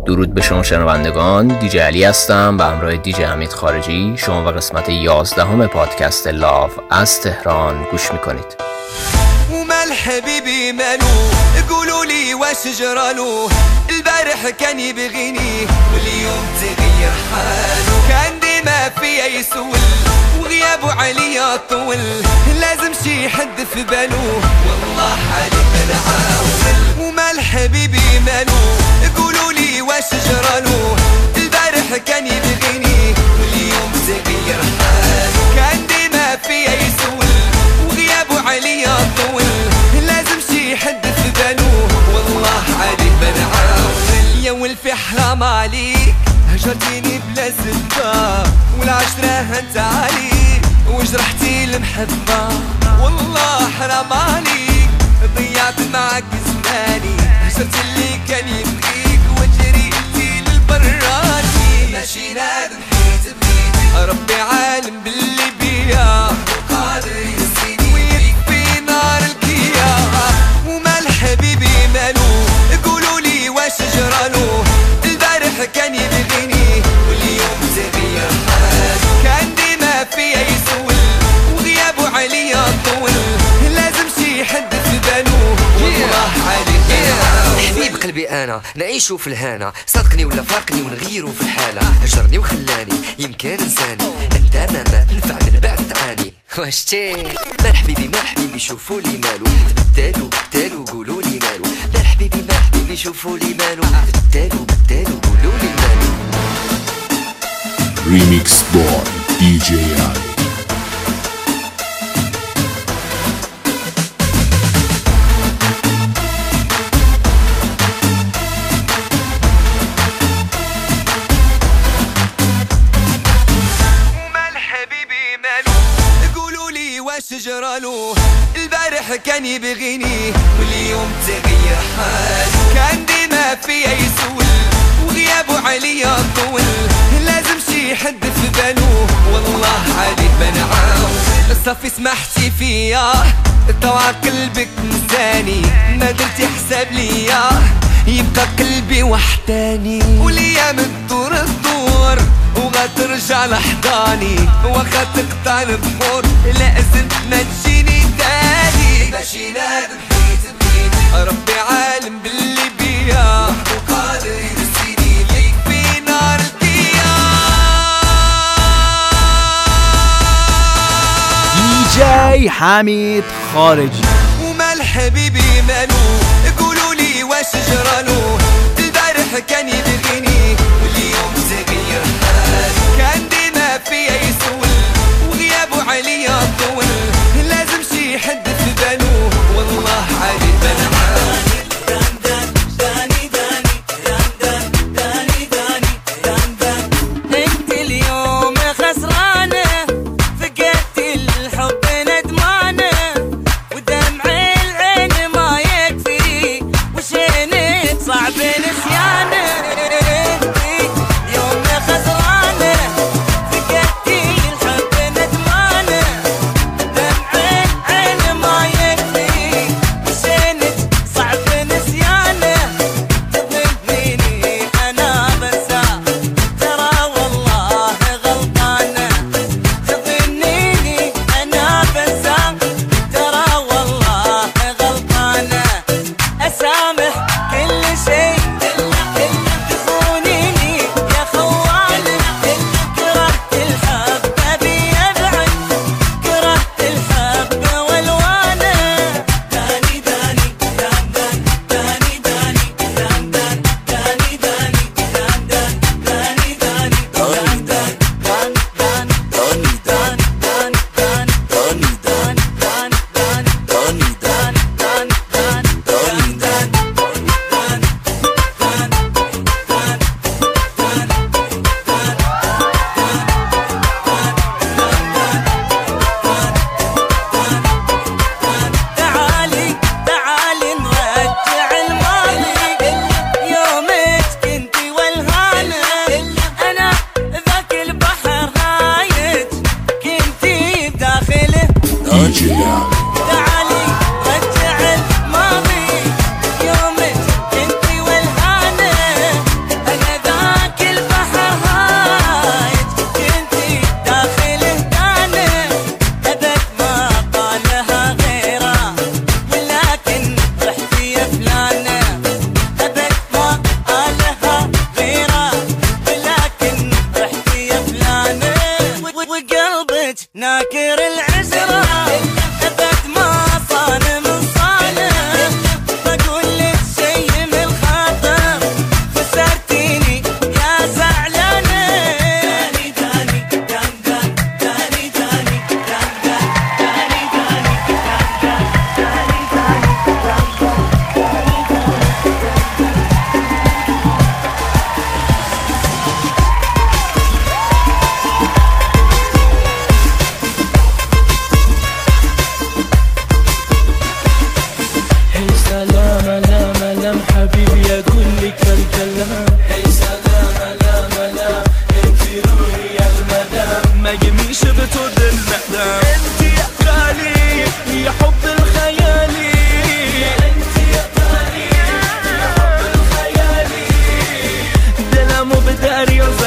درود به شما شنوندگان، دیجی علی هستم به همراه دیجی حمید خارجی. شما به قسمت 11 پادکست لاو از تهران گوش میکنید. ومال حبيبي مالو قولوا لي واش جرالو البارح كان يبغيني واليوم تغير حاله كان ديما فيا يسول وغيابه عليا طول لازم شي حد في بالو والله حالي بنعاول. ومال حبيبي مالو قولوا لي واش جرالو البارح كان يبغيني واليوم تغير حاله كان ديما فيا يسول وغيابه عليا طول لازم شي حد في بالو والله علي بنعاول. يا ولفي حرام عليك هجرتيني بلا زبدة والعشرة هنت عليك وجرحتي المحبة والله حرام عليك ضيعت معك زماني هجرت اللي كان يبغيك وجريتي للبراني ماشي نادم حيت بغيتي ربي عالم باللي بيا قادر يسيني ويكفي نار الكيا. ومال حبيبي مالو قولوا لي واش جرالو البارح كان يبغيني واليوم تغير حاله كان ديما فيا يسول وغيابه عليا طول لازم شي حد في بالو والله عليك حبيب قلبي انا نعيشو في الهنا صدقني ولا فارقني ونغيرو في الحالة هجرني وخلاني يمكن انساني انت ما ننفع من بعد تعاني واشتي مال حبيبي شوفوا لي مالو بدالو قولوا لي مالو مال حبيبي شوفوا لي مالو بدالو قولوا لي مالو. Remix Boy DJ Ali. جرالو البارح كان يبغيني واليوم تغير حاله كان ديما فيا يسول وغيابه عليا طول لازم شي حد في بالو والله عليك بنعاول. صافي سمحتي فيا طوع قلبك نساني ما درتي حساب ليا يبقى قلبي وحداني والايام تدور وغترجع لحضاني وخا تقطع البحور لازم ما تجيني تاني ماشي نادم حيت بغيتي ربي عالم باللي بيا وقادر يرسيني يكفي نار الكيا. دیجی حمید خارجی. ومال حبيبي مالو قولوا لي واش جرالو البارح كان يبغيني واليوم تغير حاله كان ديما فيا يسول وغيابه عليا طول لازم شي حد في بالو والله علي بنعاول. انت اليوم خسرانه فقدت الحب ندمانه ودمع العين ما يكفي وشينك صعب نسيانه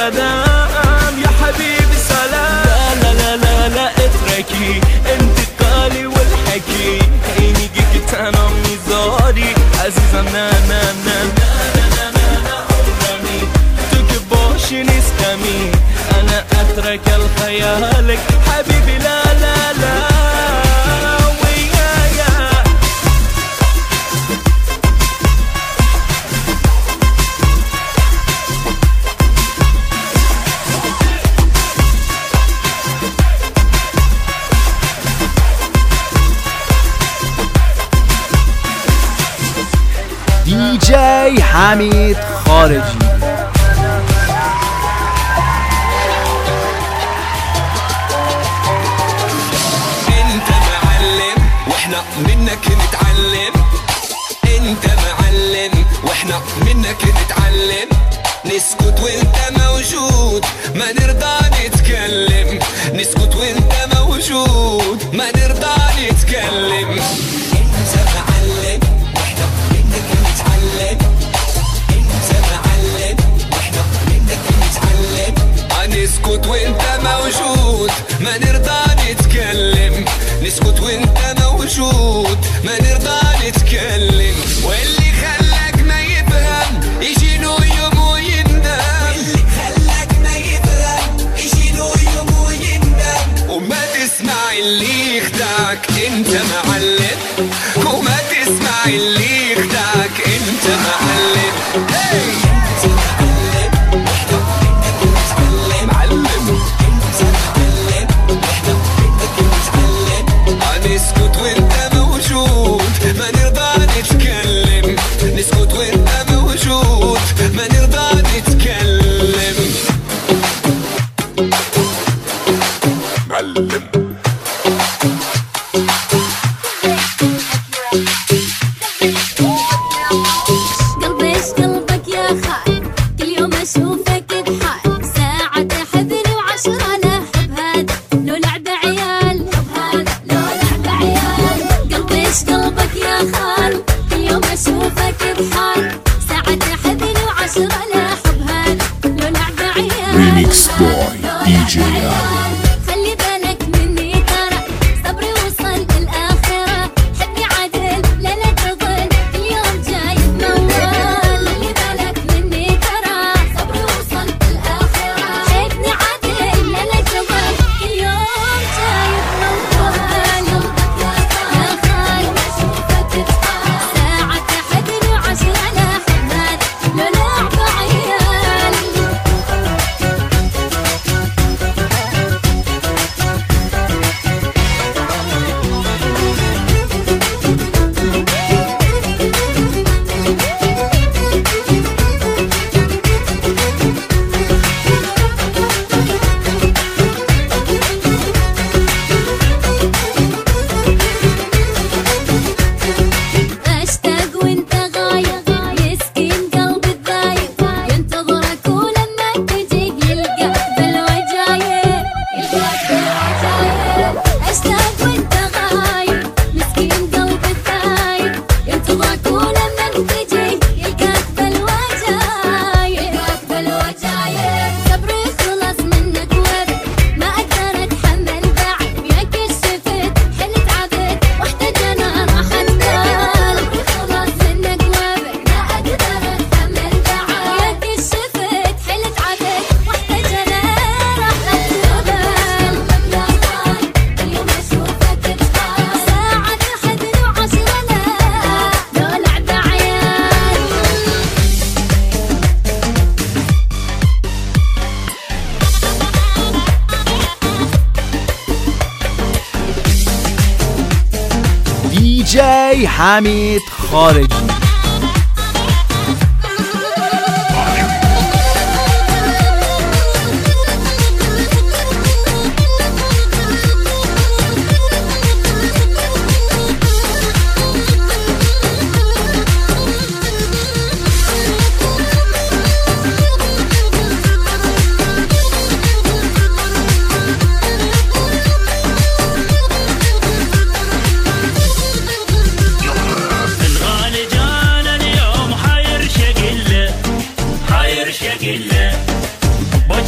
سلام يا حبيبي سلام. لا لا لا لا اتركي انتقالي والحكي عيني قلت انا ميزاري عزيزة نا نا نا نا نا حرمي تقبوش نستمي انا اترك الخيالك حبيبي لا لا لا ويايا. دي جي حميد خارجي. انت معلم واحنا منك نتعلم، انت معلم واحنا منك نتعلم، نسكت وانت موجود ما نرضى نتكلم، نسكت وانت موجود ما نرضى نتكلم. انت معلم واحنا منك نتعلم، انت معلم واحنا منك نتعلم، نسكت وانت موجود ما نرضى نتكلم، نسكت وانت موجود ما نرضى نتكلم. واللي خلاك ما يفهم يجي له يوم ويندم، اللي خلاك ما يفهم يجي له يوم ويندم، وما تسمع اللي يخدعك انت معلم، وما تسمع اللي يخدعك انت معلم. انت معلم واحنا منك نتعلم، معلم انت معلم واحنا منك نتعلم، نسكت وانت موجود ما نرضى نتكلم، نسكت وانت موجود ما نرضى نتكلم. معلم قلبي ايش قلبك يا خال، كل يوم اشوفك تضحك، ساعة تحبني وعشرة لا حب هذا لو لعب عيال، حب هذا لو لعب عيال. قلبي ايش قلبك يا خال، كل يوم اشوفك تضحك، ساعة تحبني وعشرة لا حب هذا لو لعب عيال. ريميكس بوي دي جي علي. خلي بالك مني ترى صبري وصل للآخرة، حبني عدل لا لا تظن كل يوم جاي تمول. خلي بالك مني ترى صبري وصل للآخرة، حبني عدل لا لا تظن كل يوم جاي تمول. يا خال اشوفك تضحك، ساعة تحبني وعشرة لا حب هذا لو لعب عيال. اشتاق وانت غايب، مسكين قلبي الضايق، ينتظرك ولما تجيك يلقاك بالوجايب، يلقاك بالوجايب. اشتاق وانت غايب، مسكين قلبي الضايق، ينتظرك ولما تجيك يلقاك بالوجايب، يلقاك بالوجايب. صبري خلص منك وابد ما اقدر اتحمل بعد، وياك شفت حلت عبد واحتاج انا راحة بال. صبري خلص منك وابد ما اقدر اتحمل بعد، وياك شفت حلت عبد واحتاج انا راحة بال. يا خال اليوم اشوفك تضحك، ساعة تحبني وعشرة لا لو لعب عيال. دي جي حميد خارجي. الغالي جانا اليوم حير شقله، حير شقله،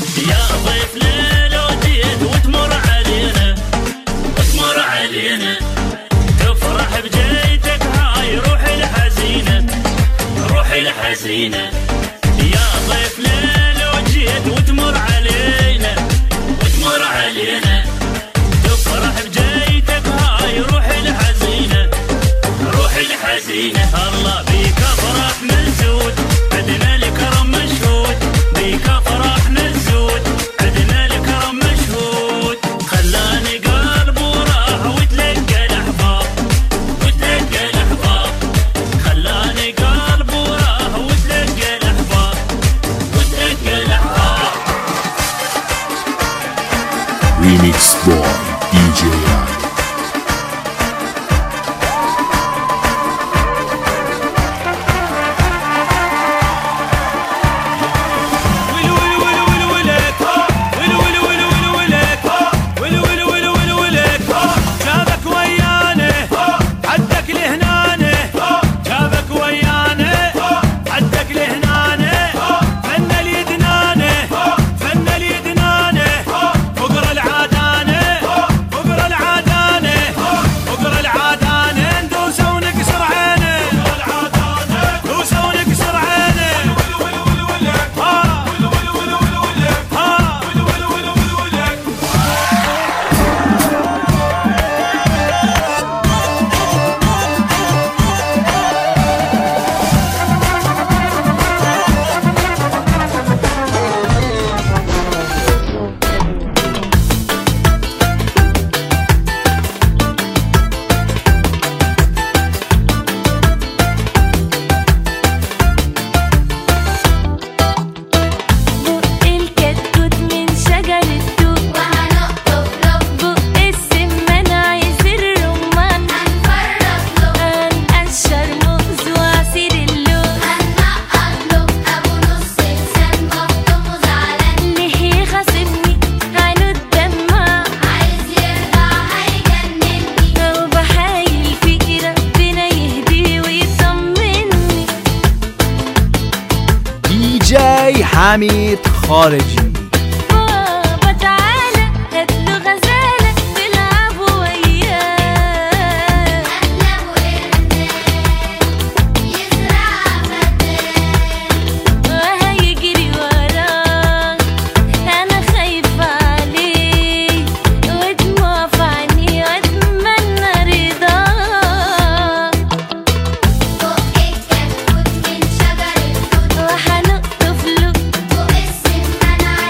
يا ضيف ليلو جيت وتمر علينا وتمر علينا تفرح بجيتك هاي روحي الحزينة روحي الحزينة يا ضيف ليلو جيت وتمر علينا وتمر علينا تفرح بجيتك هاي روحي الحزينة روحي الحزينة الله بيك افرح نزود عدنا الكرم مشهود بيك افرح نزود عدنا الكرم مشهود خلاني قلب وراح وتلقى الاحباب وتلقى الاحباب خلاني قلب وراح وتلقى الاحباب وتلقى الاحباب Remix Boy DJ Ali. DJ حميد خارجي. بابا تعالى هاتله غزالة تلعبوا وياه أحلام وإرنان يزرع فتان وهيجري وراه أنا خايفة عليه ودموع في عيني وأتمنى رضاه فوق الكتكوت من شجر التوت وحنقطف له فوق السمنة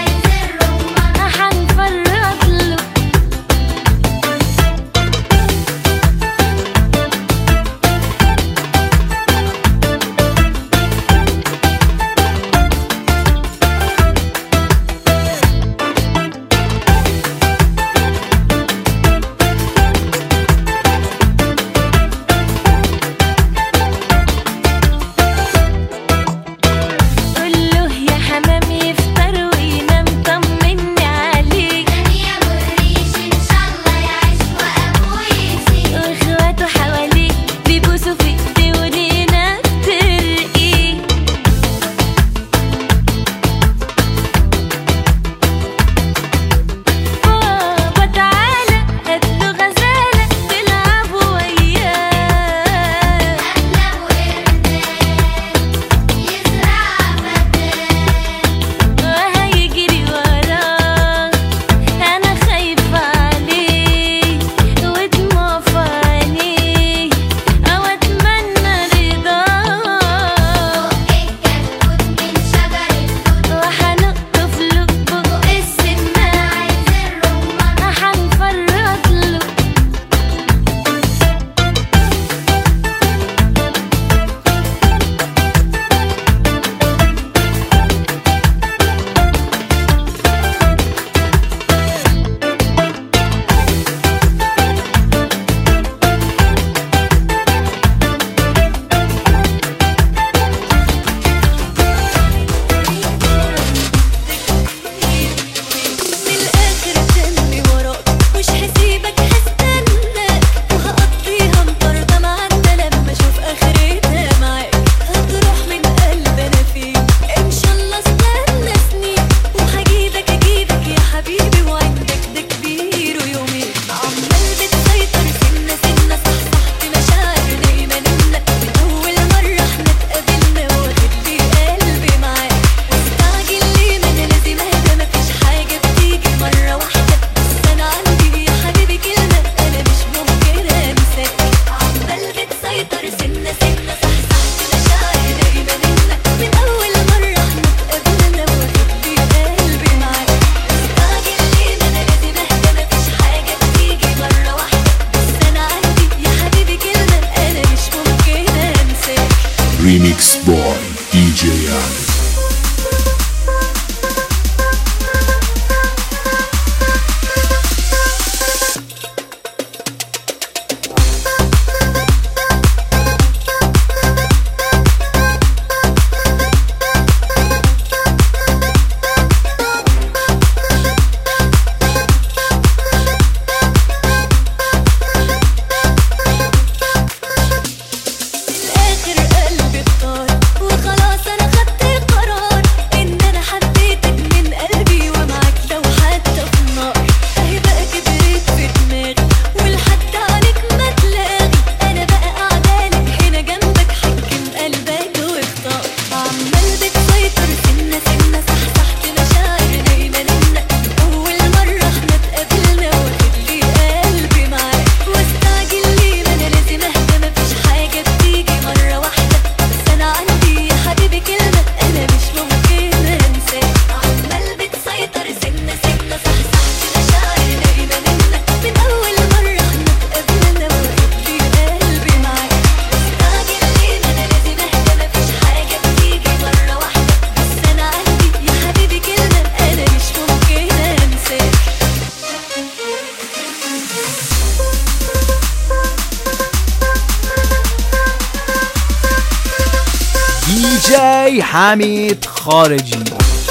جی حمید خارجی.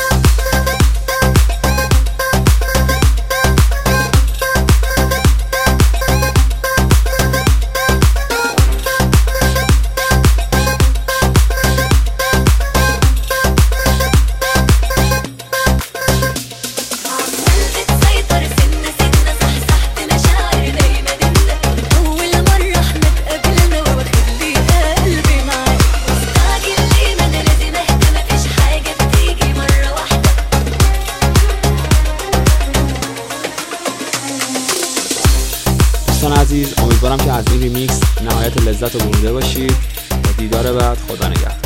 دوستان عزیز، امیدوارم که از این ریمیکس نهایت لذت رو برده باشید. تا دیدار بعد، خدا نگهدار.